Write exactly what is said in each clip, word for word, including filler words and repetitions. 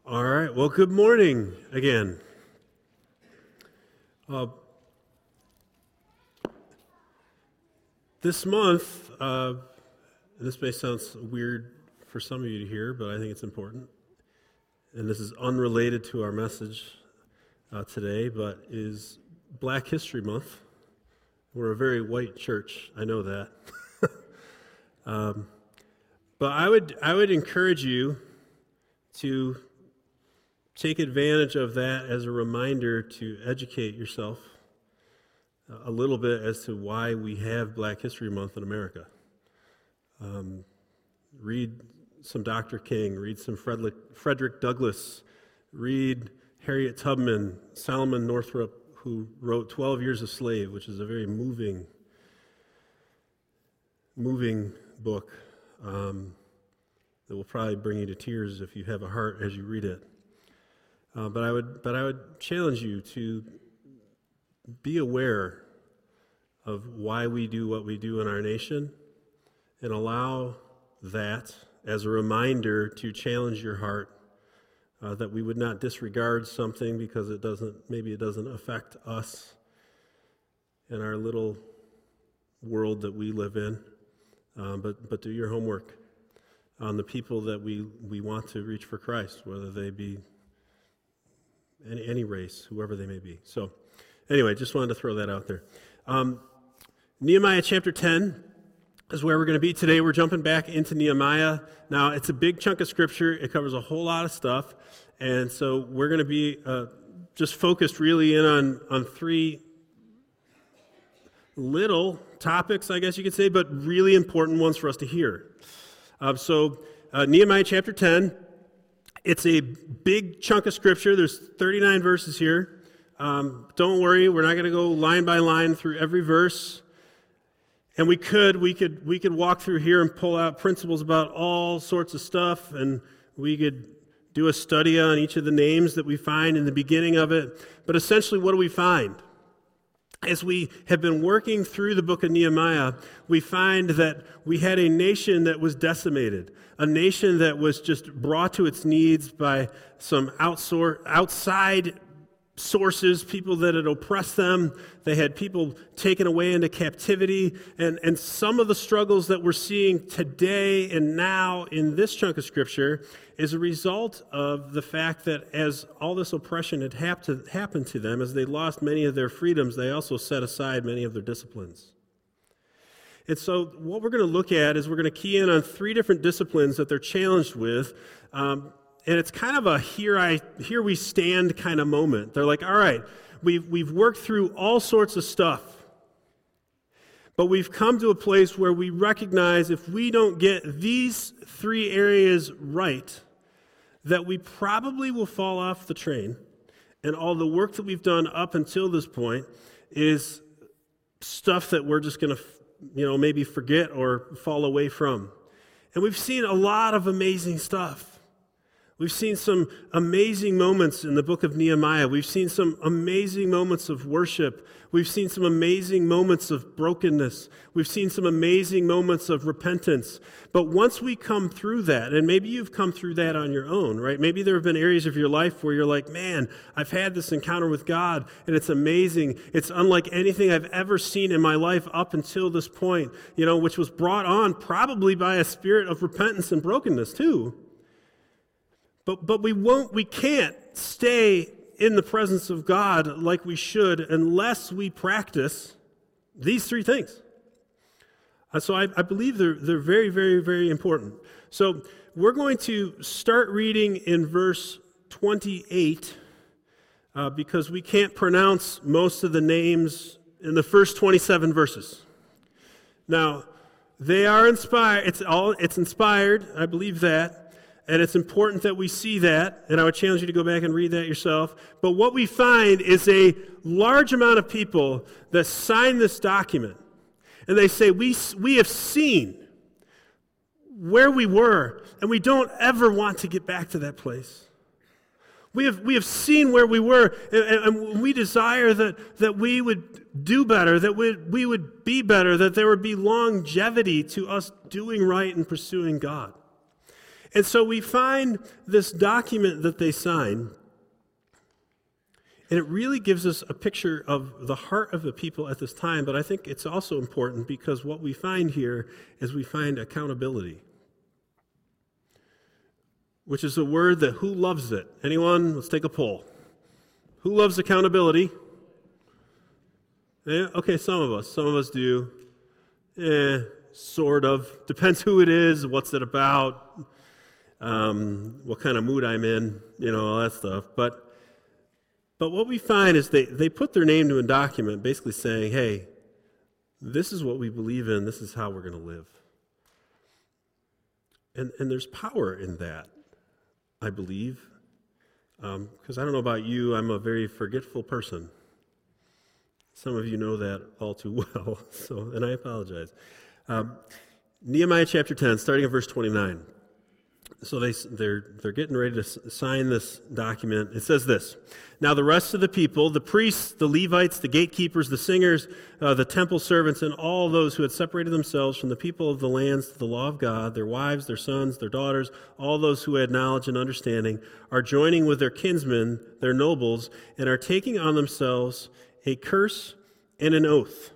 All right. Well, good morning again. Uh, this month, uh, and this may sound weird for some of you to hear, but I think it's important. And this is unrelated to our message uh, today, but is Black History Month. We're a very white church. I know that. um, but I would I would encourage you to take advantage of that as a reminder to educate yourself a little bit as to why we have Black History Month in America. Um, read some Doctor King, read some Frederick, Frederick Douglass, read Harriet Tubman, Solomon Northup, who wrote twelve years a Slave, which is a very moving, moving book um, that will probably bring you to tears if you have a heart as you read it. Uh, but I would, but I would challenge you to be aware of why we do what we do in our nation, and allow that as a reminder to challenge your heart, uh, that we would not disregard something because it doesn't, maybe it doesn't affect us in our little world that we live in. Um, but but do your homework on the people that we we want to reach for Christ, whether they be Any, any race, whoever they may be. So anyway, just wanted to throw that out there. Um, Nehemiah chapter ten is where we're going to be today. We're jumping back into Nehemiah. Now, it's a big chunk of Scripture. It covers a whole lot of stuff. And so we're going to be uh, just focused really in on, on three little topics, I guess you could say, but really important ones for us to hear. Uh, so uh, Nehemiah chapter ten. It's a big chunk of Scripture. There's thirty-nine verses here. Um, don't worry, we're not going to go line by line through every verse. And we could, we could, we could walk through here and pull out principles about all sorts of stuff, and we could do a study on each of the names that we find in the beginning of it. But essentially, what do we find? As we have been working through the book of Nehemiah, we find that we had a nation that was decimated, a nation that was just brought to its knees by some outsor- outside sources, people that had oppressed them. They had people taken away into captivity. And, and some of the struggles that we're seeing today and now in this chunk of Scripture is a result of the fact that as all this oppression had hap- to, happened to them, as they lost many of their freedoms, they also set aside many of their disciplines. And so what we're going to look at is we're going to key in on three different disciplines that they're challenged with. Um, and it's kind of a here I here we stand kind of moment. They're like, all right, we've, we've worked through all sorts of stuff. But we've come to a place where we recognize if we don't get these three areas right, that we probably will fall off the train. And all the work that we've done up until this point is stuff that we're just going to, you know, maybe forget or fall away from. And we've seen a lot of amazing stuff. We've seen some amazing moments in the book of Nehemiah. We've seen some amazing moments of worship. We've seen some amazing moments of brokenness. We've seen some amazing moments of repentance. But once we come through that, and maybe you've come through that on your own, right? Maybe there have been areas of your life where you're like, man, I've had this encounter with God, and it's amazing. It's unlike anything I've ever seen in my life up until this point, you know, which was brought on probably by a spirit of repentance and brokenness too. But but we won't, we can't stay in the presence of God like we should unless we practice these three things. Uh, so I, I believe they're they're very, very, very important. So we're going to start reading in verse twenty-eight uh, because we can't pronounce most of the names in the first twenty-seven verses. Now, they are inspired. It's all it's inspired. I believe that. And it's important that we see that, and I would challenge you to go back and read that yourself. But what we find is a large amount of people that sign this document, and they say, we, we have seen where we were, and we don't ever want to get back to that place. We have, we have seen where we were, and, and we desire that, that we would do better, that we, we would be better, that there would be longevity to us doing right and pursuing God. And so we find this document that they sign, and it really gives us a picture of the heart of the people at this time, but I think it's also important because what we find here is we find accountability, which is a word that who loves it? Anyone? Let's take a poll. Who loves accountability? Yeah, okay, some of us. Some of us do. Eh, sort of. Depends who it is, what's it about, um, what kind of mood I'm in, you know, all that stuff. But But what we find is they, they put their name to a document basically saying, hey, this is what we believe in, this is how we're going to live. And and there's power in that, I believe. Because um, I don't know about you, I'm a very forgetful person. Some of you know that all too well, so and I apologize. Um, Nehemiah chapter ten, starting at verse twenty-nine. So they, they're, they're getting ready to sign this document. It says this: Now the rest of the people, the priests, the Levites, the gatekeepers, the singers, uh, the temple servants, and all those who had separated themselves from the people of the lands to the law of God, their wives, their sons, their daughters, all those who had knowledge and understanding, are joining with their kinsmen, their nobles, and are taking on themselves a curse and an oath.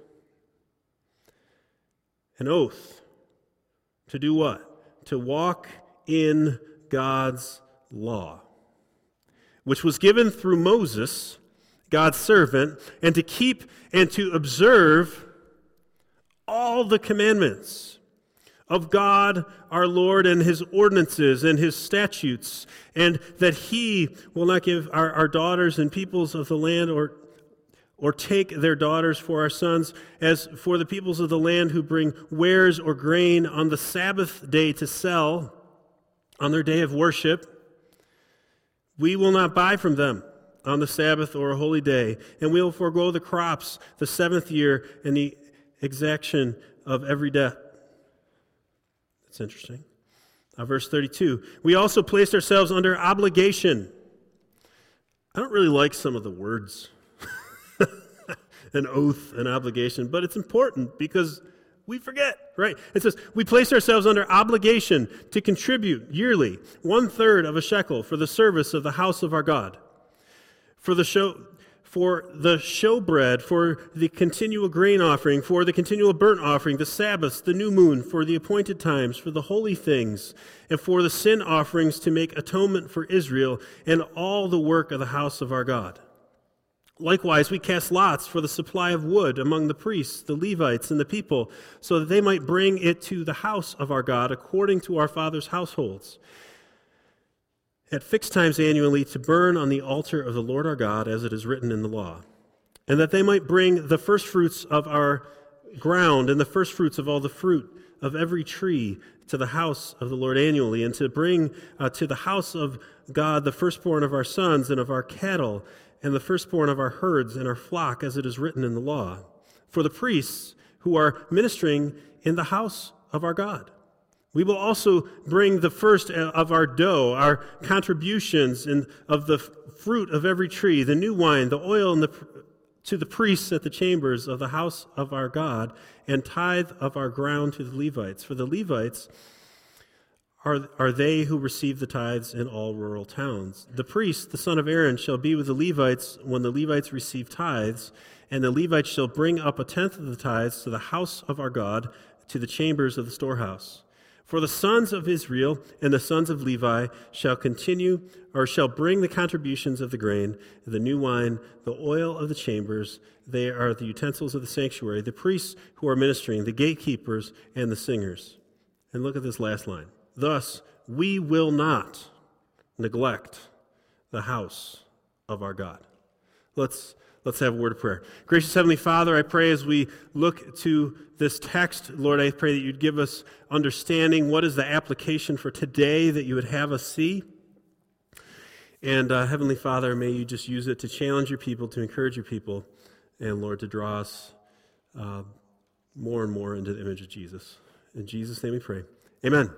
An oath. To do what? To walk in God's law, which was given through Moses, God's servant, and to keep and to observe all the commandments of God our Lord and his ordinances and his statutes, and that he will not give our, our daughters and peoples of the land or or take their daughters for our sons, as for the peoples of the land who bring wares or grain on the Sabbath day to sell, on their day of worship, we will not buy from them on the Sabbath or a holy day, and we will forego the crops the seventh year and the exaction of every debt. That's interesting. Uh, verse thirty-two, we also placed ourselves under obligation. I don't really like some of the words, an oath, an obligation, but it's important because we forget, right? It says, we place ourselves under obligation to contribute yearly one-third of a shekel for the service of the house of our God, for the show, for the showbread, for the continual grain offering, for the continual burnt offering, the Sabbaths, the new moon, for the appointed times, for the holy things, and for the sin offerings to make atonement for Israel, and all the work of the house of our God. Likewise, we cast lots for the supply of wood among the priests, the Levites, and the people, so that they might bring it to the house of our God according to our fathers' households, at fixed times annually, to burn on the altar of the Lord our God, as it is written in the law, and that they might bring the firstfruits of our ground and the firstfruits of all the fruit of every tree to the house of the Lord annually, and to bring uh, to the house of God the firstborn of our sons and of our cattle, and the firstborn of our herds and our flock, as it is written in the law, for the priests who are ministering in the house of our God. We will also bring the first of our dough, our contributions and of the fruit of every tree, the new wine, the oil, and the, to the priests at the chambers of the house of our God, and tithe of our ground to the Levites. For the Levites Are, are they who receive the tithes in all rural towns. The priest, the son of Aaron, shall be with the Levites when the Levites receive tithes, and the Levites shall bring up a tenth of the tithes to the house of our God, to the chambers of the storehouse. For the sons of Israel and the sons of Levi shall continue, or shall bring the contributions of the grain, the new wine, the oil of the chambers. They are the utensils of the sanctuary, the priests who are ministering, the gatekeepers, and the singers. And look at this last line. Thus, we will not neglect the house of our God. Let's, let's have a word of prayer. Gracious Heavenly Father, I pray as we look to this text, Lord, I pray that you'd give us understanding. What is the application for today that you would have us see? And uh, Heavenly Father, may you just use it to challenge your people, to encourage your people, and Lord, to draw us uh, more and more into the image of Jesus. In Jesus' name we pray. Amen.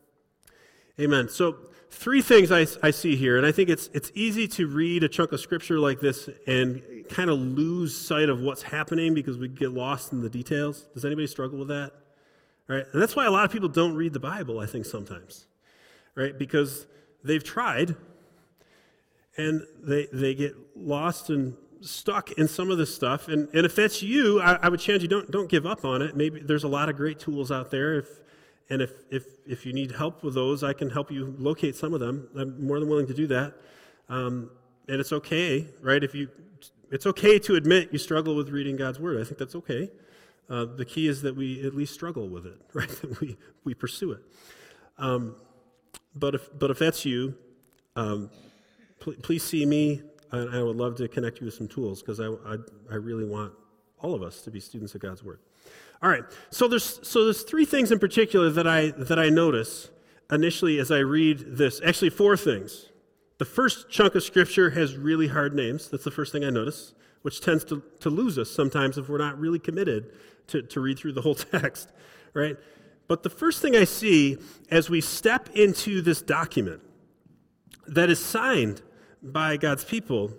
Amen. So three things I, I see here, and I think it's it's easy to read a chunk of Scripture like this and kind of lose sight of what's happening because we get lost in the details. Does anybody struggle with that? All right? And that's why a lot of people don't read the Bible, I think, sometimes. right? Because they've tried, and they they get lost and stuck in some of this stuff. And, and if that's you, I, I would challenge you, don't don't give up on it. Maybe there's a lot of great tools out there. If and if if if you need help with those, I can help you locate some of them. I'm more than willing to do that. Um, and it's okay, right? If you, it's okay to admit you struggle with reading God's Word. I think that's okay. Uh, the key is that we at least struggle with it, right? That we we pursue it. Um, but if but if that's you, um, pl- please see me, and I would love to connect you with some tools, because I, I I really want all of us to be students of God's Word. All right. So there's so there's three things in particular that I that I notice initially as I read this. Actually, four things. The first chunk of Scripture has really hard names. That's the first thing I notice, which tends to, to lose us sometimes if we're not really committed to, to read through the whole text, right? But the first thing I see as we step into this document that is signed by God's people,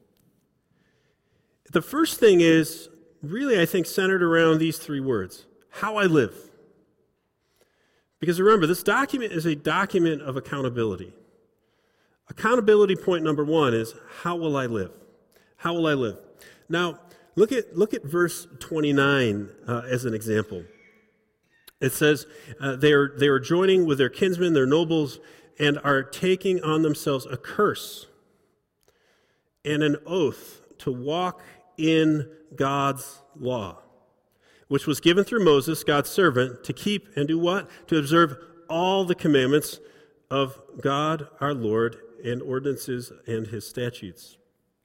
the first thing is really, I think, centered around these three words: how I live. Because remember, this document is a document of accountability. Accountability point number one is, how will I live? How will I live? Now, look at look at verse twenty-nine uh, as an example. It says, uh, they are they are joining with their kinsmen, their nobles, and are taking on themselves a curse and an oath to walk in God's law, which was given through Moses, God's servant, to keep and do what? To observe all the commandments of God our Lord, and ordinances and his statutes.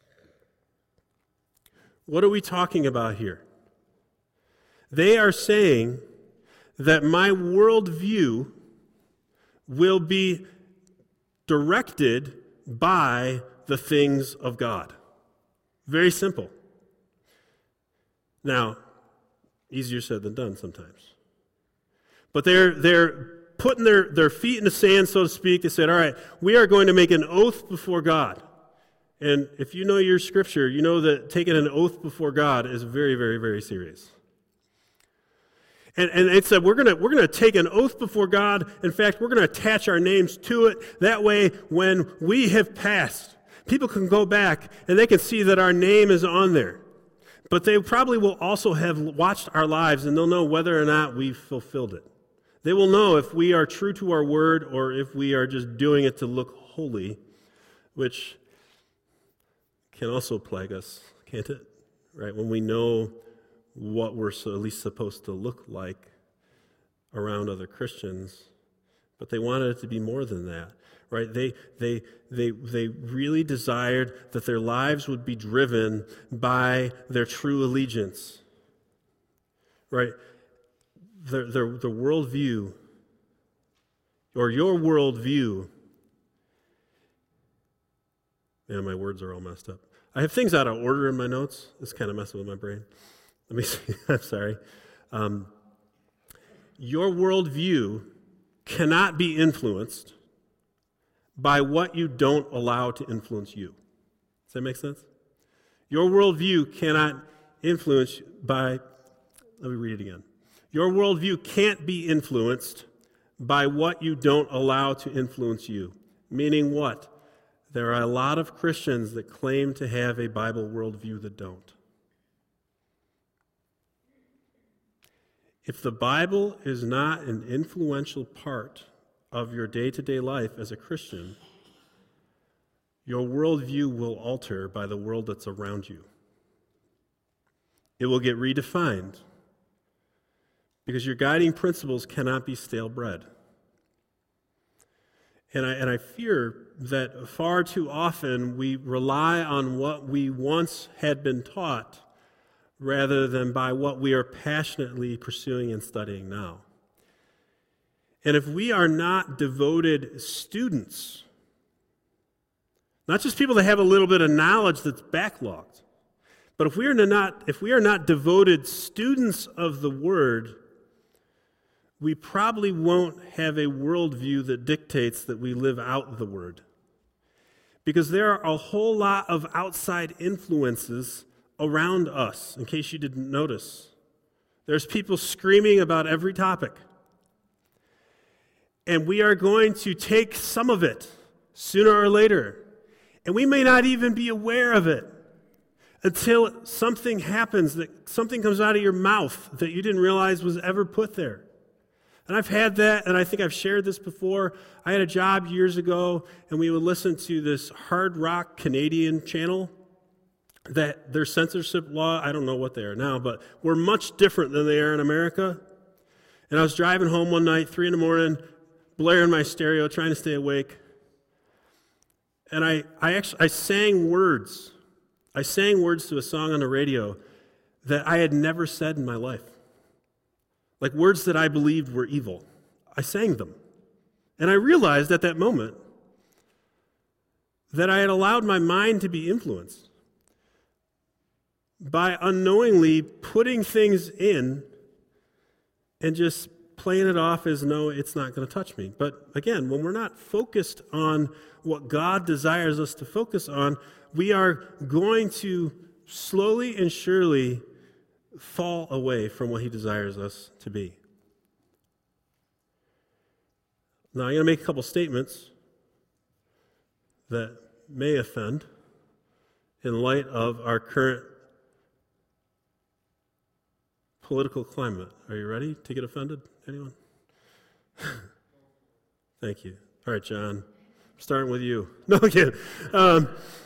What are we talking about here? They are saying that my worldview will be directed by the things of God. Very simple. Now, easier said than done sometimes. But they're they're putting their, their feet in the sand, so to speak. They said, all right, we are going to make an oath before God. And if you know your Scripture, you know that taking an oath before God is very, very, very serious. And, and it said, we're going to we're going to take an oath before God. In fact, we're going to attach our names to it. That way, when we have passed, people can go back and they can see that our name is on there. But they probably will also have watched our lives, and they'll know whether or not we've fulfilled it. They will know if we are true to our word or if we are just doing it to look holy, which can also plague us, can't it? Right? When we know what we're so at least supposed to look like around other Christians, but they wanted it to be more than that, right? They they they they really desired that their lives would be driven by their true allegiance, right? Their, their, their worldview, or your worldview. Man, my words are all messed up. I have things out of order in my notes. It's kind of messing with my brain. Let me see. I'm sorry. Um, your worldview cannot be influenced by what you don't allow to influence you. Does that make sense? Your worldview cannot influence by, let me read it again. Your worldview can't be influenced by what you don't allow to influence you. Meaning what? There are a lot of Christians that claim to have a Bible worldview that don't. If the Bible is not an influential part of your day-to-day life as a Christian, your worldview will alter by the world that's around you. It will get redefined because your guiding principles cannot be stale bread. And I, and I fear that far too often we rely on what we once had been taught rather than by what we are passionately pursuing and studying now. And if we are not devoted students, not just people that have a little bit of knowledge that's backlogged, but if we are not, if we are not devoted students of the Word, we probably won't have a worldview that dictates that we live out the Word. Because there are a whole lot of outside influences around us, in case you didn't notice. There's people screaming about every topic. And we are going to take some of it sooner or later. And we may not even be aware of it until something happens, that something comes out of your mouth that you didn't realize was ever put there. And I've had that, and I think I've shared this before. I had a job years ago, and we would listen to this hard rock Canadian channel that their censorship law, I don't know what they are now, but were much different than they are in America. And I was driving home one night, three in the morning, blaring my stereo, trying to stay awake. And I, I actually I sang words. I sang words to a song on the radio that I had never said in my life. Like words that I believed were evil. I sang them. And I realized at that moment that I had allowed my mind to be influenced by unknowingly putting things in and just playing it off as, no, it's not going to touch me. But again, when we're not focused on what God desires us to focus on, we are going to slowly and surely fall away from what he desires us to be. Now, I'm going to make a couple statements that may offend in light of our current political climate. Are you ready to get offended? Anyone? Thank you. All right, John. I'm starting with you. No, again. Um,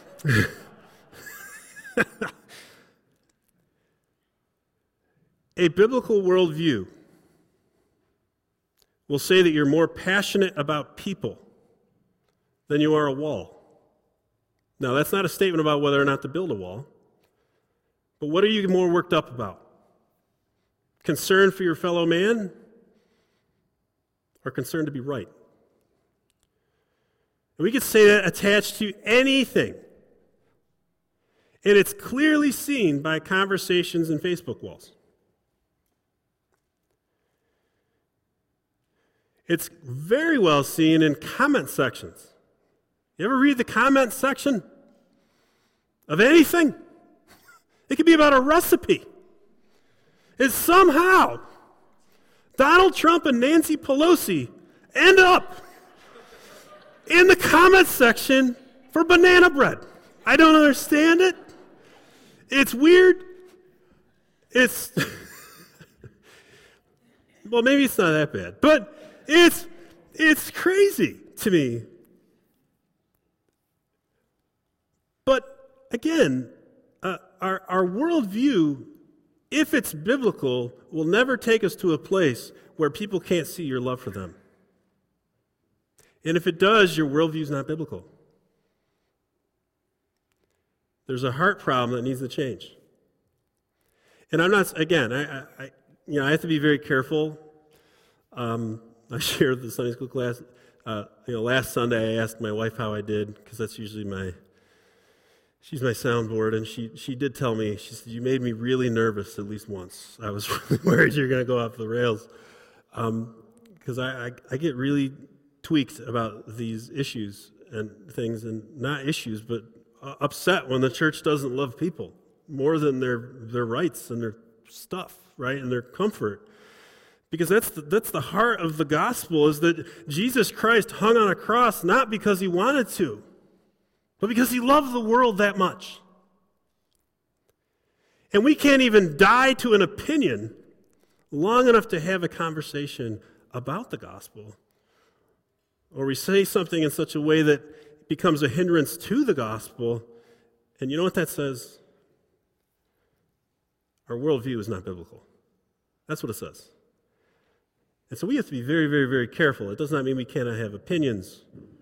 a biblical worldview will say that you're more passionate about people than you are a wall. Now, that's not a statement about whether or not to build a wall, but what are you more worked up about? Concern for your fellow man or concern to be right? And we could say that attached to anything. And it's clearly seen by conversations and Facebook walls. It's very well seen in comment sections. You ever read the comment section of anything? It could be about a recipe. And somehow, Donald Trump and Nancy Pelosi end up in the comment section for banana bread. I don't understand it. It's weird. It's, well, maybe it's not that bad, but it's it's crazy to me. But again, uh, our, our worldview, if it's biblical, will never take us to a place where people can't see your love for them. And if it does, your worldview is not biblical. There's a heart problem that needs to change. And I'm not, again, I, I you know, I have to be very careful. Um, I shared with the Sunday school class, uh, you know, last Sunday I asked my wife how I did, because that's usually my, she's my soundboard, and she, she did tell me, she said, you made me really nervous at least once. I was really worried you're going to go off the rails. Because um, I, I, I get really tweaked about these issues and things, and not issues, but upset when the church doesn't love people more than their their rights and their stuff, right, and their comfort. Because that's the, that's the heart of the gospel, is that Jesus Christ hung on a cross not because he wanted to, but because he loved the world that much. And we can't even die to an opinion long enough to have a conversation about the gospel, or we say something in such a way that becomes a hindrance to the gospel, and you know what that says? Our worldview is not biblical. That's what it says. And so we have to be very, very, very careful. It does not mean we cannot have opinions.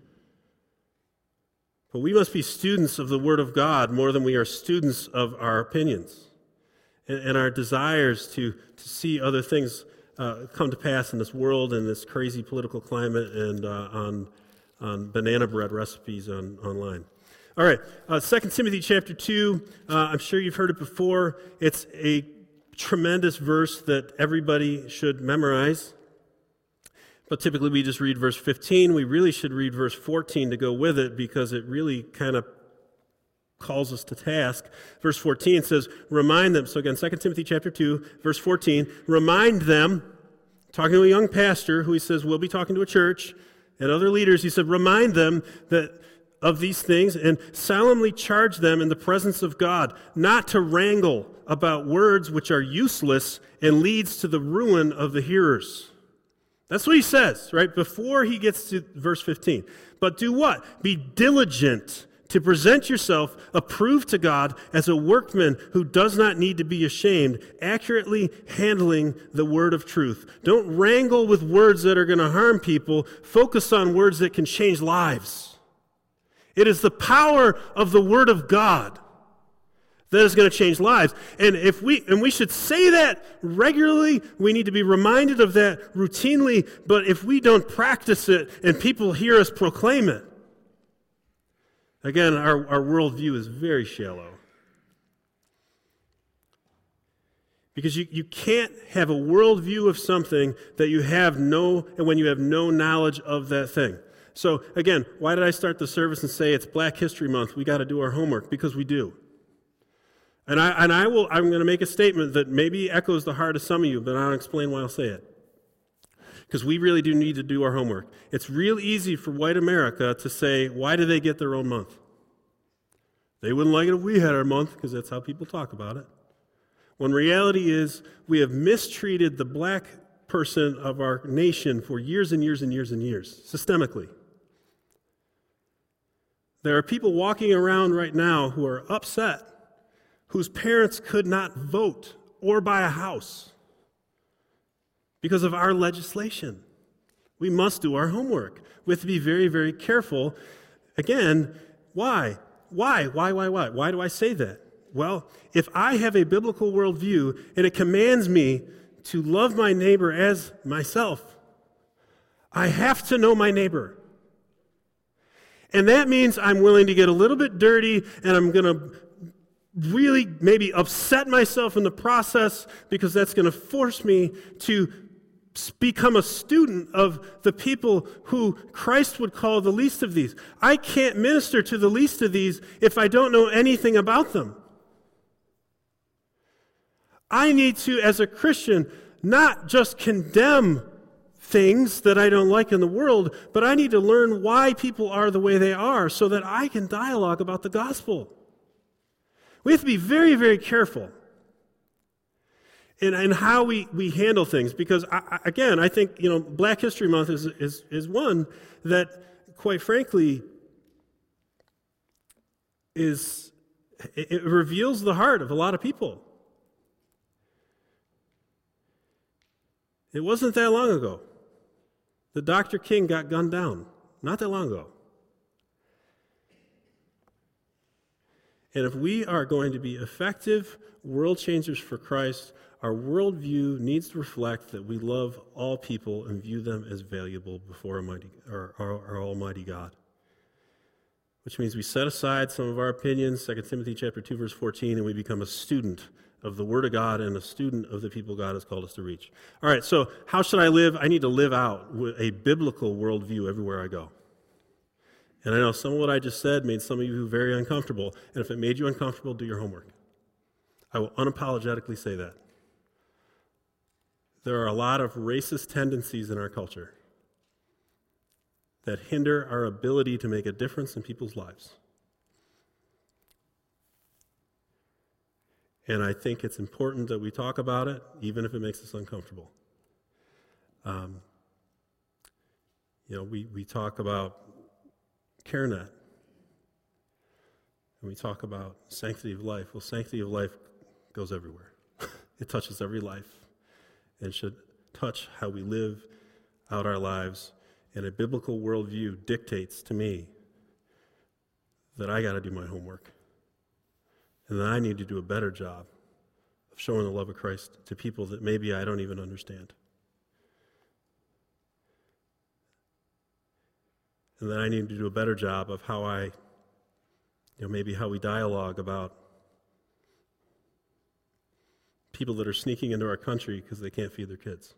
But we must be students of the Word of God more than we are students of our opinions and, and our desires to, to see other things uh, come to pass in this world and this crazy political climate and uh, on, on banana bread recipes on, online. All right, uh, Second Timothy chapter two, uh, I'm sure you've heard it before. It's a tremendous verse that everybody should memorize. But typically we just read verse fifteen. We really should read verse fourteen to go with it, because it really kind of calls us to task. Verse fourteen says, remind them. So again, Second Timothy chapter two, verse fourteen, remind them talking to a young pastor who he says will be talking to a church and other leaders. He said, remind them that of these things and solemnly charge them in the presence of God not to wrangle about words which are useless and leads to the ruin of the hearers. That's what he says, right? Before he gets to verse fifteen. But do what? Be diligent to present yourself approved to God as a workman who does not need to be ashamed, accurately handling the word of truth. Don't wrangle with words that are going to harm people. Focus on words that can change lives. It is the power of the word of God that is going to change lives. And if we and we should say that regularly, we need to be reminded of that routinely, but if we don't practice it and people hear us proclaim it, again, our, our worldview is very shallow. Because you, you can't have a worldview of something that you have no, and when you have no knowledge of that thing. So again, why did I start the service and say it's Black History Month? We got to do our homework, because we do. And I and I will I'm going to make a statement that maybe echoes the heart of some of you, but I'll explain why I'll say it. Because we really do need to do our homework. It's real easy for white America to say, why do they get their own month? They wouldn't like it if we had our month, because that's how people talk about it. When reality is, we have mistreated the black person of our nation for years and years and years and years, systemically. There are people walking around right now who are upset, whose parents could not vote or buy a house because of our legislation. We must do our homework. We have to be very, very careful. Again, why? Why? Why, why, why? Why do I say that? Well, if I have a biblical worldview and it commands me to love my neighbor as myself, I have to know my neighbor. And that means I'm willing to get a little bit dirty, and I'm going to really maybe upset myself in the process, because that's going to force me to become a student of the people who Christ would call the least of these. I can't minister to the least of these if I don't know anything about them. I need to, as a Christian, not just condemn things that I don't like in the world, but I need to learn why people are the way they are so that I can dialogue about the gospel. We have to be very, very careful in, in how we, we handle things, because, I, again, I think, you know, Black History Month is, is, is one that, quite frankly, is it, it reveals the heart of a lot of people. It wasn't that long ago that Doctor King got gunned down. Not that long ago. And if we are going to be effective world changers for Christ, our worldview needs to reflect that we love all people and view them as valuable before Almighty, our, our, our Almighty God. Which means we set aside some of our opinions, Second Timothy chapter two, verse fourteen, and we become a student of the Word of God and a student of the people God has called us to reach. All right, so how should I live? I need to live out a biblical worldview everywhere I go. And I know some of what I just said made some of you very uncomfortable, and if it made you uncomfortable, do your homework. I will unapologetically say that. There are a lot of racist tendencies in our culture that hinder our ability to make a difference in people's lives. And I think it's important that we talk about it, even if it makes us uncomfortable. Um, you know, we, we talk about CareNet, and we talk about sanctity of life. Well, sanctity of life goes everywhere. It touches every life, and should touch how we live out our lives. And a biblical worldview dictates to me that I got to do my homework, and that I need to do a better job of showing the love of Christ to people that maybe I don't even understand. And that I need to do a better job of how I, you know, maybe how we dialogue about people that are sneaking into our country because they can't feed their kids.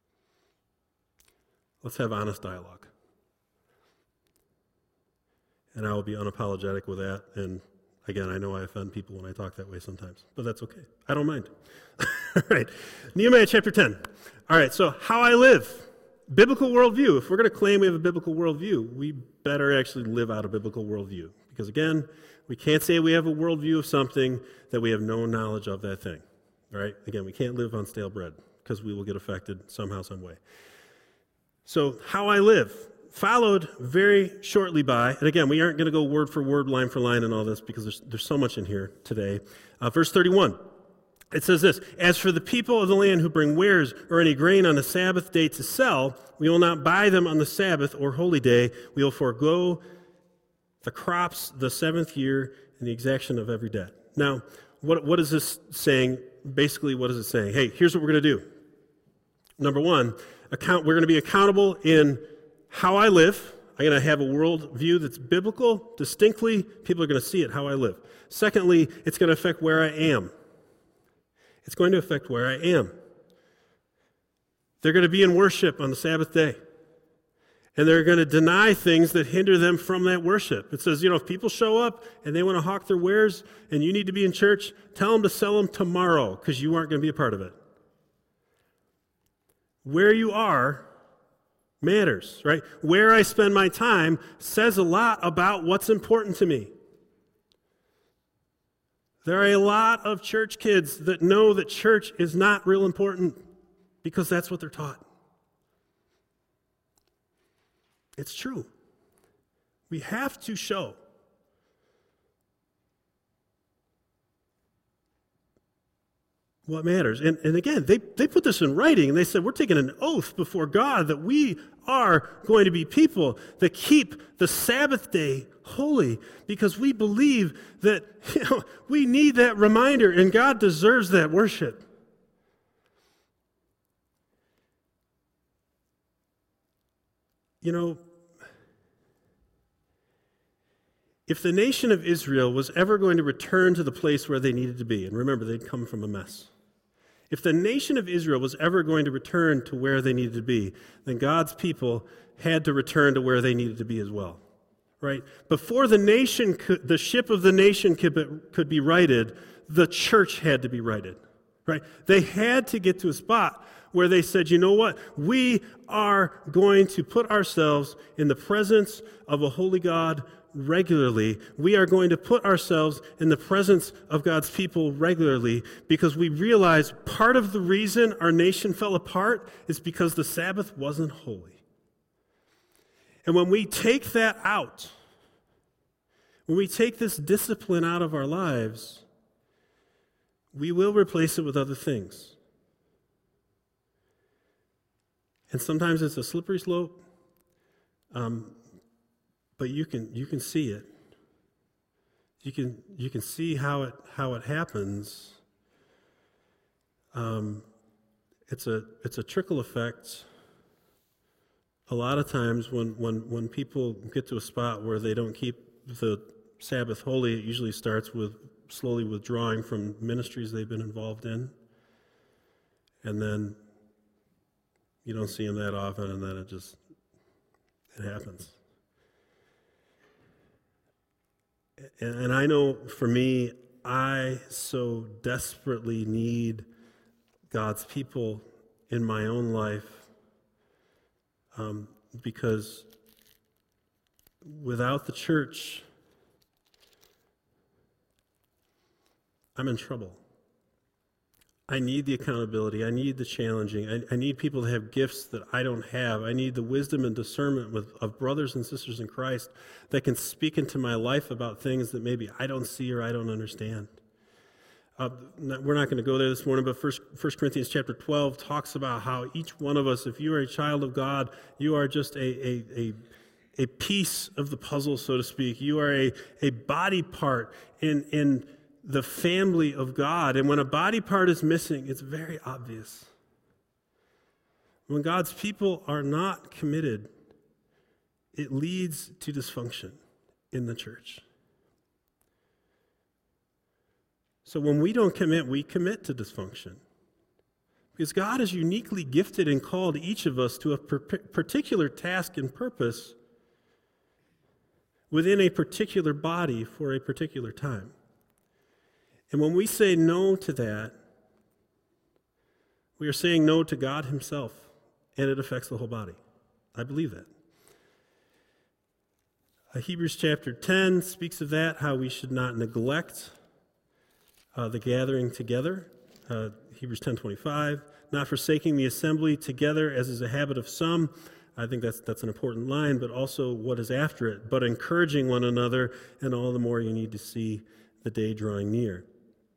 Let's have honest dialogue. And I will be unapologetic with that, and Again, I know I offend people when I talk that way sometimes, but that's okay. I don't mind. All right, Nehemiah chapter ten. All right, so how I live. Biblical worldview. If we're going to claim we have a biblical worldview, we better actually live out a biblical worldview. Because again, we can't say we have a worldview of something that we have no knowledge of that thing. All right? Again, we can't live on stale bread because we will get affected somehow, some way. So, how I live, followed very shortly by, and again, we aren't going to go word for word, line for line and all this because there's, there's so much in here today. Uh, verse thirty-one. It says this, as for the people of the land who bring wares or any grain on the Sabbath day to sell, we will not buy them on the Sabbath or holy day. We will forego the crops the seventh year and the exaction of every debt. Now, what, what is this saying? Basically, what is it saying? Hey, here's what we're going to do. Number one, account, we're going to be accountable in how I live. I'm going to have a world view that's biblical, distinctly. People are going to see it, how I live. Secondly, it's going to affect where I am. It's going to affect where I am. They're going to be in worship on the Sabbath day. And they're going to deny things that hinder them from that worship. It says, you know, if people show up and they want to hawk their wares and you need to be in church, tell them to sell them tomorrow because you aren't going to be a part of it. Where you are matters, right? Where I spend my time says a lot about what's important to me. There are a lot of church kids that know that church is not real important because that's what they're taught. It's true. We have to show what matters. And, and again, they, they put this in writing, and they said, we're taking an oath before God that we are going to be people that keep the Sabbath day holy because we believe that, you know, we need that reminder, and God deserves that worship. You know, if the nation of Israel was ever going to return to the place where they needed to be, and remember, they'd come from a mess. If the nation of Israel was ever going to return to where they needed to be, then God's people had to return to where they needed to be as well, right? Before the nation, could, the ship of the nation could be, could be righted, the church had to be righted, right? They had to get to a spot where they said, you know what? We are going to put ourselves in the presence of a holy God regularly. We are going to put ourselves in the presence of God's people regularly because we realize part of the reason our nation fell apart is because the Sabbath wasn't holy. And when we take that out, when we take this discipline out of our lives, we will replace it with other things. And sometimes it's a slippery slope, um, but you can you can see it. You can you can see how it how it happens. Um, it's a it's a trickle effect. A lot of times when, when, when people get to a spot where they don't keep the Sabbath holy, it usually starts with slowly withdrawing from ministries they've been involved in. And then you don't see them that often, and then it just, it happens. And, and I know for me, I so desperately need God's people in my own life um, because without the church, I'm in trouble. I need the accountability. I need the challenging. I, I need people to have gifts that I don't have. I need the wisdom and discernment with, of brothers and sisters in Christ that can speak into my life about things that maybe I don't see or I don't understand. Uh, we're not going to go there this morning, but First Corinthians chapter twelve talks about how each one of us, if you are a child of God, you are just a, a, a, a piece of the puzzle, so to speak. You are a, a body part in in the family of God. And when a body part is missing, it's very obvious. When God's people are not committed, it leads to dysfunction in the church. So when we don't commit, we commit to dysfunction. Because God has uniquely gifted and called each of us to a particular task and purpose within a particular body for a particular time. And when we say no to that, we are saying no to God himself, and it affects the whole body. I believe that. Uh, Hebrews chapter ten speaks of that, how we should not neglect uh, the gathering together. Uh, Hebrews ten twenty-five, not forsaking the assembly together as is a habit of some. I think that's that's an important line, but also what is after it. But encouraging one another, and all the more you need to see the day drawing near.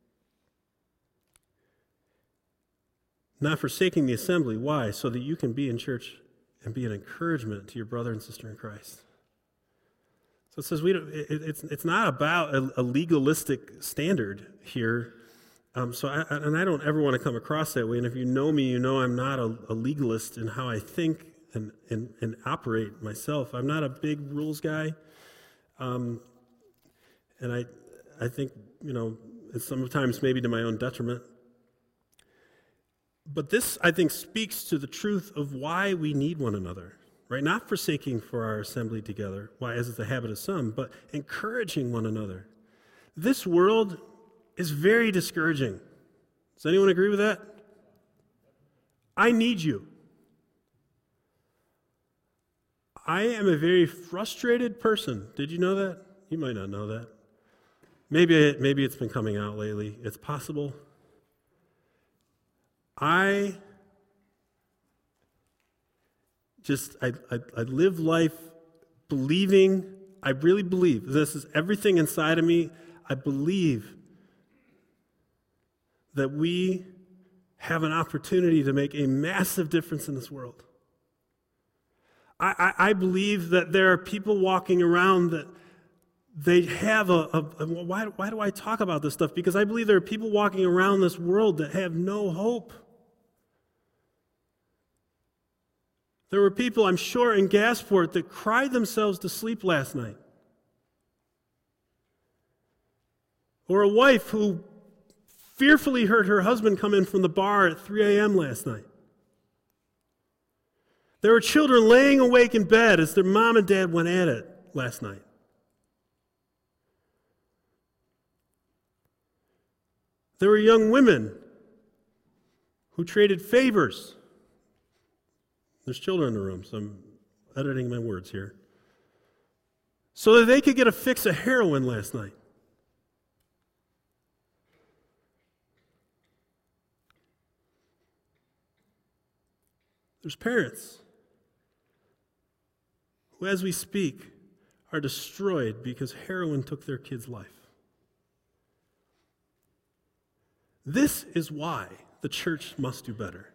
Not forsaking the assembly. Why? So that you can be in church and be an encouragement to your brother and sister in Christ. So it says we don't, it, it's it's not about a, a legalistic standard here. Um, so I, and I don't ever want to come across that way. And if you know me, you know I'm not a, a legalist in how I think and, and and operate myself. I'm not a big rules guy. Um, and I I think you know it's sometimes maybe to my own detriment. But this, I think, speaks to the truth of why we need one another, right? Not forsaking for our assembly together, why, as is the habit of some, but encouraging one another. This world is very discouraging. Does anyone agree with that? I need you. I am a very frustrated person. Did you know that? You might not know that. Maybe it, maybe it's been coming out lately. It's possible. I just, I, I, I live life believing, I really believe, this is everything inside of me, I believe that we have an opportunity to make a massive difference in this world. I, I, I believe that there are people walking around that they have a, a, a why, why do I talk about this stuff? Because I believe there are people walking around this world that have no hope. There were people, I'm sure, in Gasport that cried themselves to sleep last night. Or a wife who fearfully heard her husband come in from the bar at three a.m. last night. There were children laying awake in bed as their mom and dad went at it last night. There were young women who traded favors. There's children in the room, so I'm editing my words here. So that they could get a fix of heroin last night. There's parents who, as we speak, are destroyed because heroin took their kid's life. This is why the church must do better.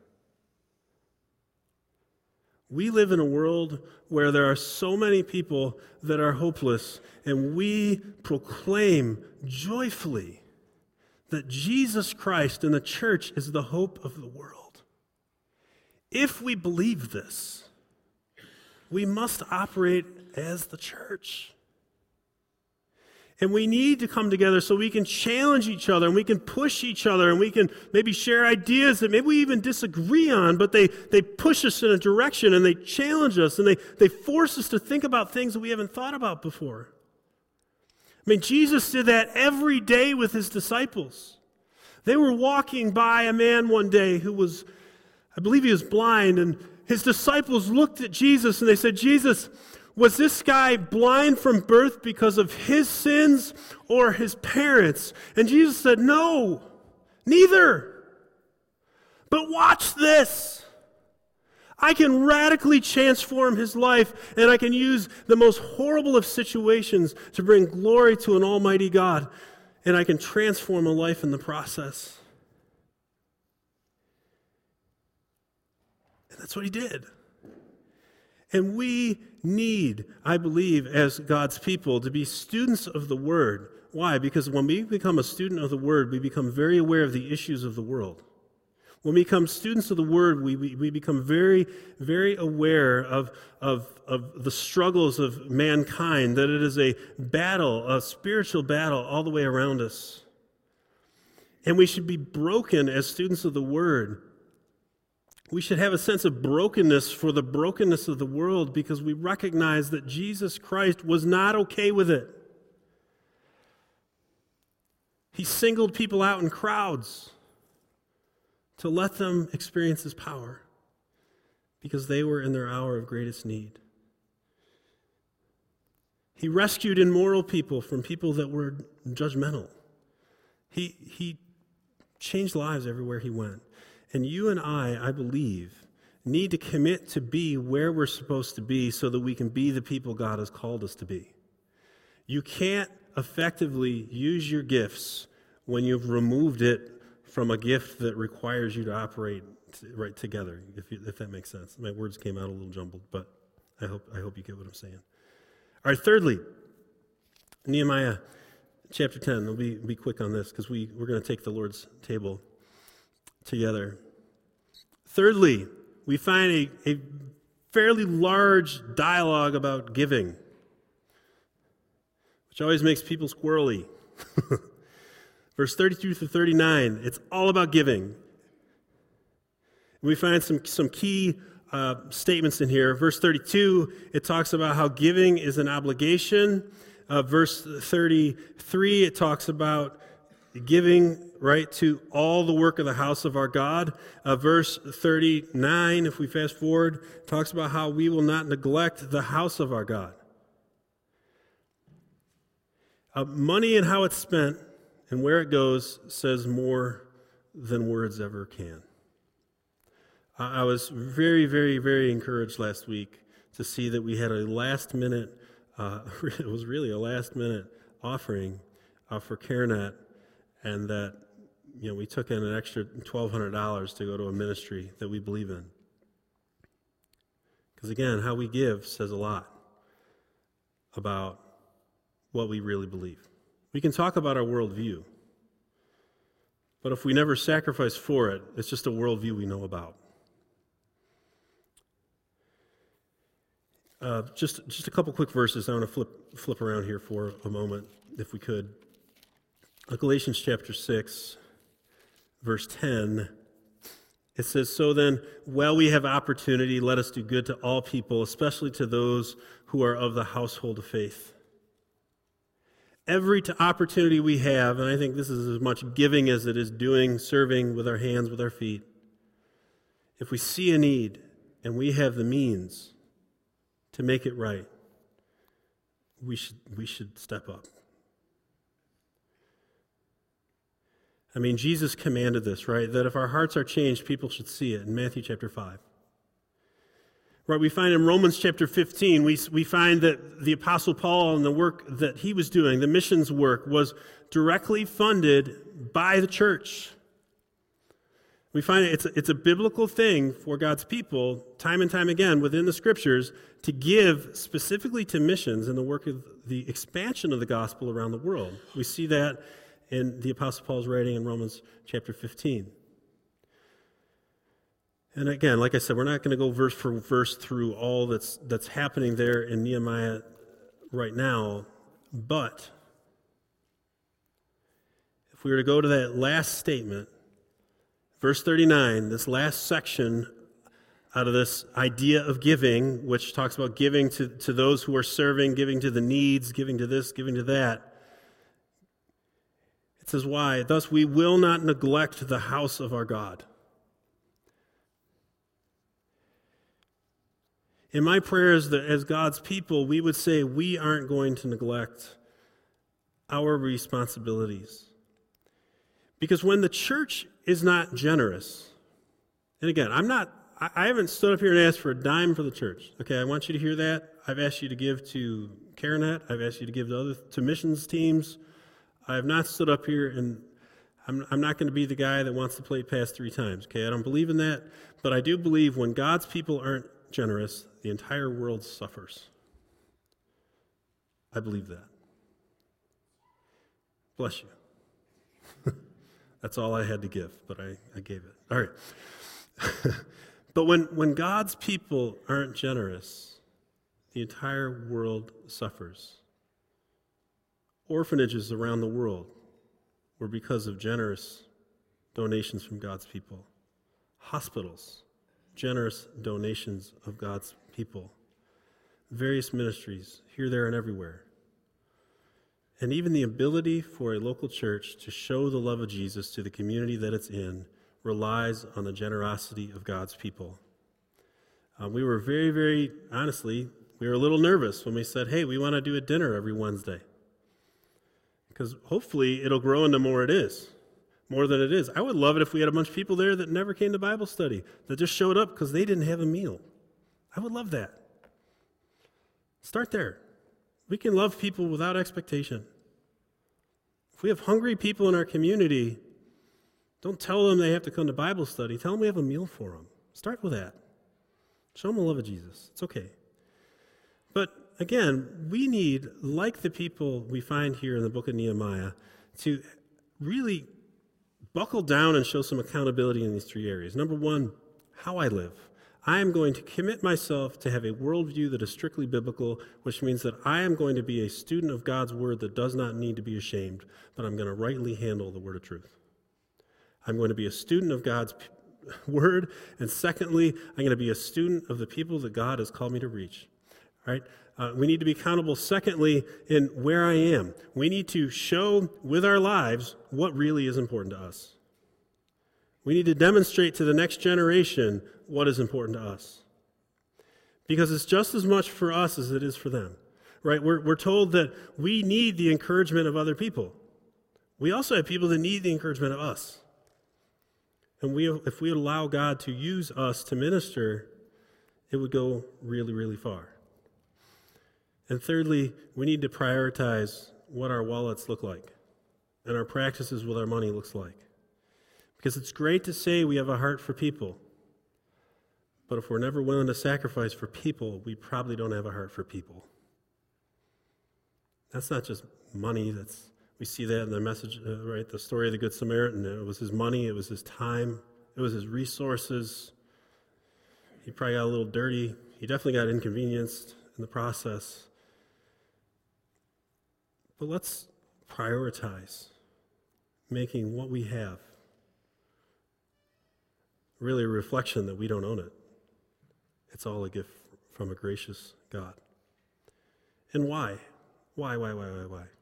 We live in a world where there are so many people that are hopeless, and we proclaim joyfully that Jesus Christ and the church is the hope of the world. If we believe this, we must operate as the church. And we need to come together so we can challenge each other and we can push each other and we can maybe share ideas that maybe we even disagree on, but they, they push us in a direction and they challenge us and they, they force us to think about things that we haven't thought about before. I mean, Jesus did that every day with his disciples. They were walking by a man one day who was, I believe he was blind, and his disciples looked at Jesus and they said, Jesus, was this guy blind from birth because of his sins or his parents? And Jesus said, no, neither. But watch this. I can radically transform his life, and I can use the most horrible of situations to bring glory to an almighty God, and I can transform a life in the process. And that's what he did. And we need, I believe, as God's people, to be students of the Word. Why? Because when we become a student of the Word, we become very aware of the issues of the world. When we become students of the Word, we, we, we become very, very aware of, of, of the struggles of mankind, that it is a battle, a spiritual battle all the way around us. And we should be broken as students of the Word We should have a sense of brokenness for the brokenness of the world because we recognize that Jesus Christ was not okay with it. He singled people out in crowds to let them experience his power because they were in their hour of greatest need. He rescued immoral people from people that were judgmental. He, he changed lives everywhere he went. And you and I, I believe, need to commit to be where we're supposed to be so that we can be the people God has called us to be. You can't effectively use your gifts when you've removed it from a gift that requires you to operate t- right together, if, you, if that makes sense. My words came out a little jumbled, but I hope, I hope you get what I'm saying. All right, thirdly, Nehemiah chapter ten. We'll be, be quick on this because we, we're going to take the Lord's table together. Thirdly, we find a, a fairly large dialogue about giving, which always makes people squirrely. Verse thirty-two through thirty-nine, it's all about giving. We find some, some key uh, statements in here. Verse thirty-two, it talks about how giving is an obligation. Uh, verse thirty-three, it talks about giving, right, to all the work of the house of our God. Uh, verse thirty-nine, if we fast forward, talks about how we will not neglect the house of our God. Uh, money and how it's spent and where it goes says more than words ever can. Uh, I was very, very, very encouraged last week to see that we had a last minute, uh, it was really a last minute offering uh, for CareNet, and that, you know, we took in an extra twelve hundred dollars to go to a ministry that we believe in. Because again, how we give says a lot about what we really believe. We can talk about our worldview, but if we never sacrifice for it, it's just a worldview we know about. Uh, just, just a couple quick verses. I want to flip, flip around here for a moment, if we could. Galatians chapter six, verse ten, it says, "So then, while we have opportunity, let us do good to all people, especially to those who are of the household of faith." Every opportunity we have, and I think this is as much giving as it is doing, serving with our hands, with our feet. If we see a need and we have the means to make it right, we should, we should step up. I mean, Jesus commanded this, right? That if our hearts are changed, people should see it in Matthew chapter five. Right, we find in Romans chapter fifteen, we, we find that the Apostle Paul and the work that he was doing, the missions work, was directly funded by the church. We find it's a, it's a biblical thing for God's people, time and time again, within the Scriptures, to give specifically to missions and the work of the expansion of the gospel around the world. We see that in the Apostle Paul's writing in Romans chapter fifteen. And again, like I said, we're not going to go verse for verse through all that's that's happening there in Nehemiah right now, but if we were to go to that last statement, verse thirty-nine, this last section out of this idea of giving, which talks about giving to, to those who are serving, giving to the needs, giving to this, giving to that, it says, why? Thus we will not neglect the house of our God. In my prayer is that as God's people, we would say we aren't going to neglect our responsibilities. Because when the church is not generous, and again, I'm not, I haven't stood up here and asked for a dime for the church. Okay, I want you to hear that. I've asked you to give to CareNet. I've asked you to give to other to missions teams. I have not stood up here and I'm, I'm not going to be the guy that wants to play past three times. Okay, I don't believe in that, but I do believe when God's people aren't generous, the entire world suffers. I believe that. Bless you. That's all I had to give, but I, I gave it. All right. But when, when God's people aren't generous, the entire world suffers. Orphanages around the world were because of generous donations from God's people. Hospitals generous donations of God's people. Various ministries, here, there, and everywhere. And even the ability for a local church to show the love of Jesus to the community that it's in relies on the generosity of God's people. Uh, we were very, very, honestly, we were a little nervous when we said, hey, we want to do a dinner every Wednesday. Because hopefully it'll grow into more it is, more than it is. I would love it if we had a bunch of people there that never came to Bible study, that just showed up because they didn't have a meal. I would love that. Start there. We can love people without expectation. If we have hungry people in our community, don't tell them they have to come to Bible study. Tell them we have a meal for them. Start with that. Show them the love of Jesus. It's okay. But again, we need, like the people we find here in the book of Nehemiah, to really buckle down and show some accountability in these three areas. Number one, how I live. I am going to commit myself to have a worldview that is strictly biblical, which means that I am going to be a student of God's word that does not need to be ashamed, but I'm going to rightly handle the word of truth. I'm going to be a student of God's word, and secondly, I'm going to be a student of the people that God has called me to reach. All right? Uh, we need to be accountable, secondly, in where I am. We need to show with our lives what really is important to us. We need to demonstrate to the next generation what is important to us. Because it's just as much for us as it is for them. Right? We're, we're told that we need the encouragement of other people. We also have people that need the encouragement of us. And we, if we allow God to use us to minister, it would go really, really far. And thirdly, we need to prioritize what our wallets look like and our practices with our money looks like. Because it's great to say we have a heart for people, but if we're never willing to sacrifice for people, we probably don't have a heart for people. That's not just money. That's we see that in the message, uh, right? The story of the Good Samaritan. It was his money. It was his time. It was his resources. He probably got a little dirty. He definitely got inconvenienced in the process. But let's prioritize making what we have really a reflection that we don't own it. It's all a gift from a gracious God. And why? Why, why, why, why, why?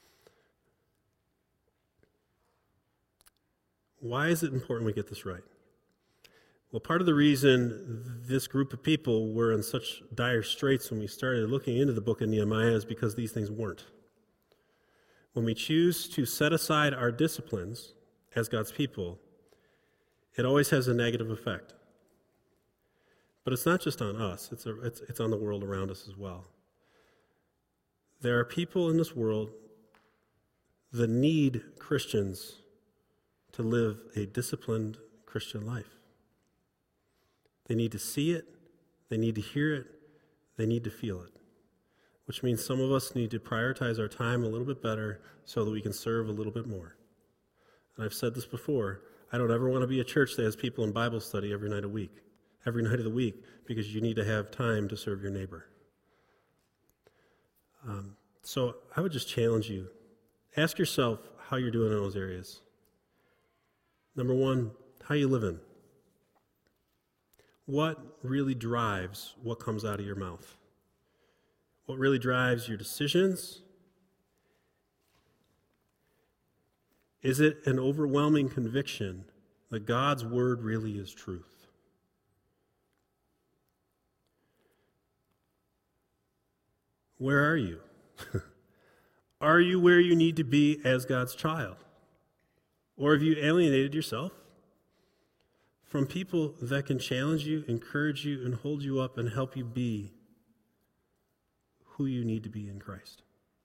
Why is it important we get this right? Well, part of the reason this group of people were in such dire straits when we started looking into the book of Nehemiah is because these things weren't. When we choose to set aside our disciplines as God's people, it always has a negative effect. But it's not just on us, it's, a, it's, it's on the world around us as well. There are people in this world that need Christians to live a disciplined Christian life. They need to see it, they need to hear it, they need to feel it. Which means some of us need to prioritize our time a little bit better so that we can serve a little bit more. And I've said this before, I don't ever want to be a church that has people in Bible study every night a week, every night of the week, because you need to have time to serve your neighbor. Um, so I would just challenge you. Ask yourself how you're doing in those areas. Number one, how you living? What really drives what comes out of your mouth? What really drives your decisions? Is it an overwhelming conviction that God's word really is truth? Where are you? Are you where you need to be as God's child? Or have you alienated yourself from people that can challenge you, encourage you, and hold you up and help you be who you need to be in Christ?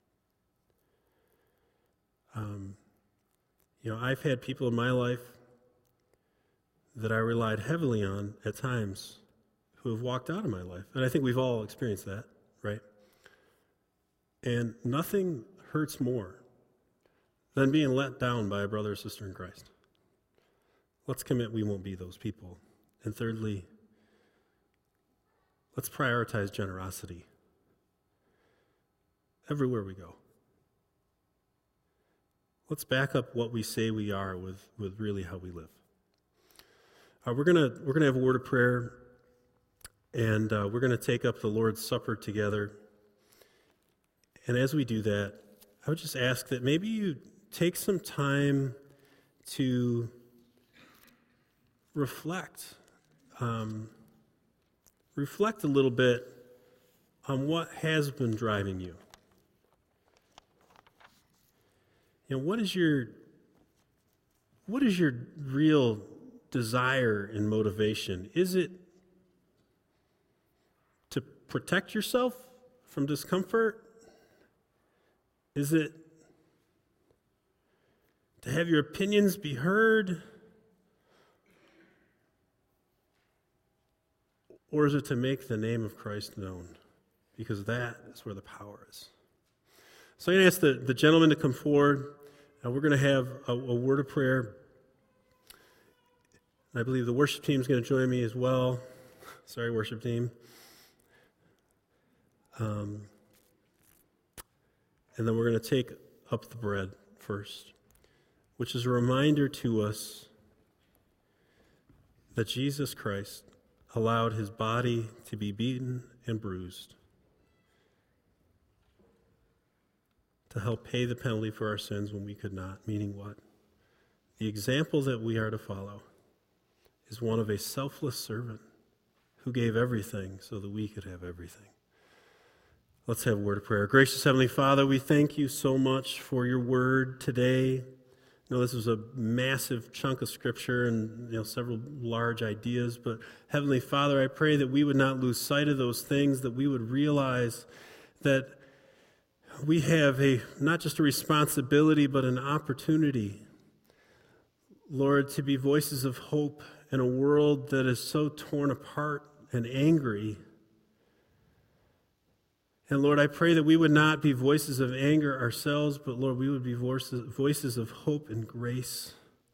Um, you know, I've had people in my life that I relied heavily on at times who have walked out of my life. And I think we've all experienced that, right? And nothing hurts more than being let down by a brother or sister in Christ. Let's commit we won't be those people. And thirdly, let's prioritize generosity everywhere we go. Let's back up what we say we are with, with really how we live. Uh, we're gonna we're gonna have a word of prayer, and uh, we're gonna take up the Lord's Supper together. And as we do that, I would just ask that maybe you take some time to reflect, um, reflect a little bit on what has been driving you. You know, what is your what is your real desire and motivation? Is it to protect yourself from discomfort? Is it to have your opinions be heard? Or is it to make the name of Christ known? Because that is where the power is. So I'm going to ask the, the gentleman to come forward. Uh, we're going to have a, a word of prayer. I believe the worship team is going to join me as well. Sorry, worship team. Um, and then we're going to take up the bread first, which is a reminder to us that Jesus Christ allowed his body to be beaten and bruised to help pay the penalty for our sins when we could not. Meaning what? The example that we are to follow is one of a selfless servant who gave everything so that we could have everything. Let's have a word of prayer. Gracious Heavenly Father, we thank you so much for your word today. I know this was a massive chunk of Scripture and you know several large ideas, but Heavenly Father, I pray that we would not lose sight of those things, that we would realize that we have a not just a responsibility, but an opportunity, Lord, to be voices of hope in a world that is so torn apart and angry. And Lord, I pray that we would not be voices of anger ourselves, but Lord, we would be voices, voices of hope and grace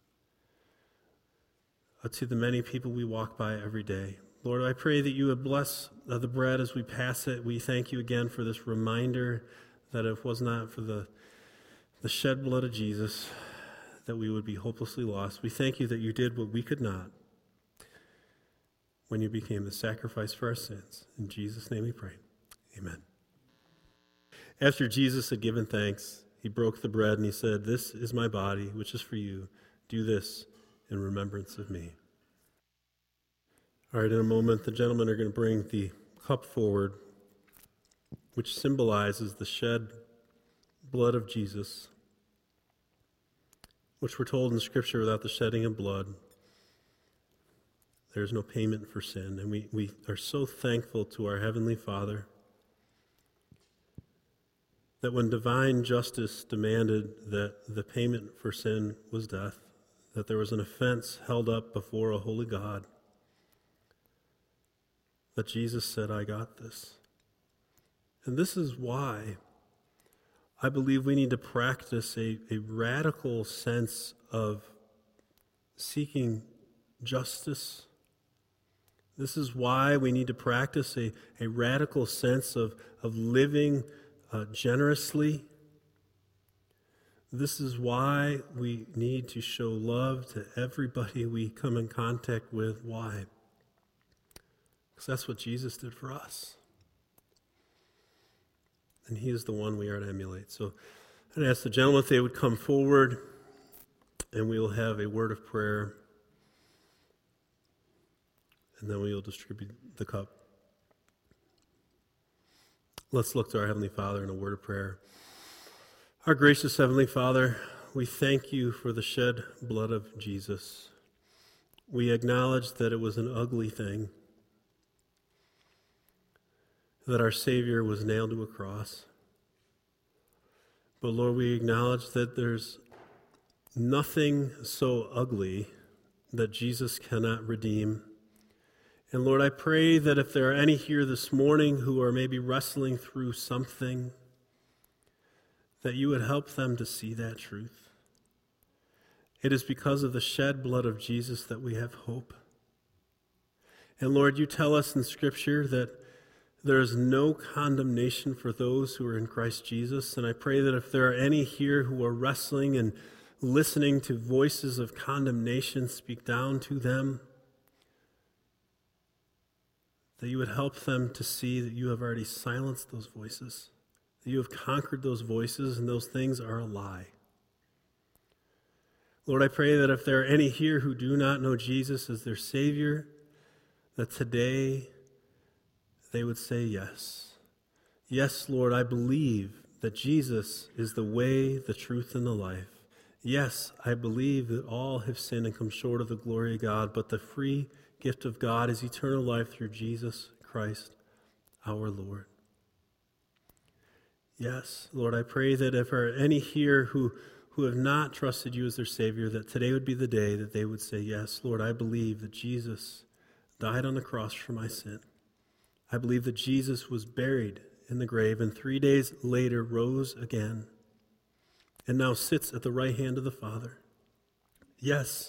uh, to the many people we walk by every day. Lord, I pray that you would bless uh, the bread as we pass it. We thank you again for this reminder that if it was not for the, the shed blood of Jesus, that we would be hopelessly lost. We thank you that you did what we could not when you became the sacrifice for our sins. In Jesus' name we pray. Amen. After Jesus had given thanks, he broke the bread and he said, "This is my body, which is for you. Do this in remembrance of me." All right, in a moment, the gentlemen are going to bring the cup forward, which symbolizes the shed blood of Jesus, which we're told in Scripture, without the shedding of blood, there is no payment for sin. And we, we are so thankful to our Heavenly Father that when divine justice demanded that the payment for sin was death, that there was an offense held up before a holy God, that Jesus said, "I got this." And this is why I believe we need to practice a, a radical sense of seeking justice. This is why we need to practice a, a radical sense of, of living uh, generously. This is why we need to show love to everybody we come in contact with. Why? Because that's what Jesus did for us. And he is the one we are to emulate. So I'd ask the gentlemen if they would come forward, and we will have a word of prayer, and then we will distribute the cup. Let's look to our Heavenly Father in a word of prayer. Our gracious Heavenly Father, we thank you for the shed blood of Jesus. We acknowledge that it was an ugly thing, that our Savior was nailed to a cross. But Lord, we acknowledge that there's nothing so ugly that Jesus cannot redeem. And Lord, I pray that if there are any here this morning who are maybe wrestling through something, that you would help them to see that truth. It is because of the shed blood of Jesus that we have hope. And Lord, you tell us in Scripture that there is no condemnation for those who are in Christ Jesus. And I pray that if there are any here who are wrestling and listening to voices of condemnation speak down to them, that you would help them to see that you have already silenced those voices, that you have conquered those voices, and those things are a lie. Lord, I pray that if there are any here who do not know Jesus as their Savior, that today they would say yes. Yes, Lord, I believe that Jesus is the way, the truth, and the life. Yes, I believe that all have sinned and come short of the glory of God, but the free gift of God is eternal life through Jesus Christ, our Lord. Yes, Lord, I pray that if there are any here who, who have not trusted you as their Savior, that today would be the day that they would say, yes, Lord, I believe that Jesus died on the cross for my sin. I believe that Jesus was buried in the grave and three days later rose again and now sits at the right hand of the Father. Yes,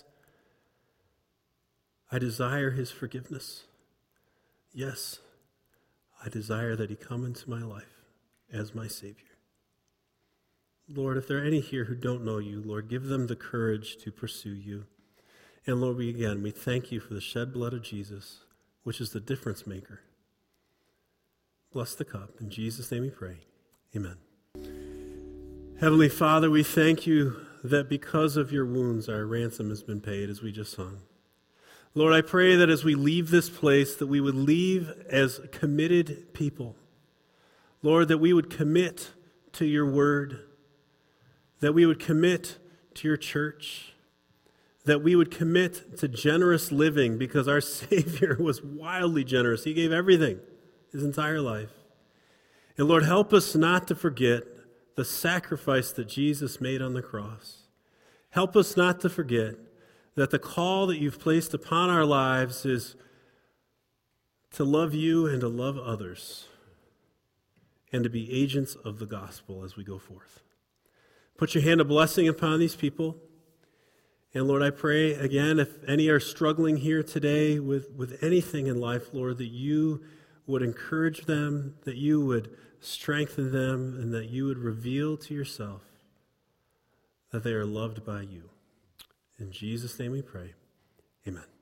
I desire his forgiveness. Yes, I desire that he come into my life as my Savior. Lord, if there are any here who don't know you, Lord, give them the courage to pursue you. And Lord, we again, we thank you for the shed blood of Jesus, which is the difference maker. Bless the cup. In Jesus' name we pray. Amen. Heavenly Father, we thank you that because of your wounds, our ransom has been paid, as we just sung. Lord, I pray that as we leave this place, that we would leave as committed people. Lord, that we would commit to your word, that we would commit to your church, that we would commit to generous living because our Savior was wildly generous. He gave everything, his entire life. And Lord, help us not to forget the sacrifice that Jesus made on the cross. Help us not to forget that the call that you've placed upon our lives is to love you and to love others and to be agents of the gospel as we go forth. Put your hand of blessing upon these people. And Lord, I pray again, if any are struggling here today with, with anything in life, Lord, that you would encourage them, that you would strengthen them, and that you would reveal to yourself that they are loved by you. In Jesus' name we pray. Amen.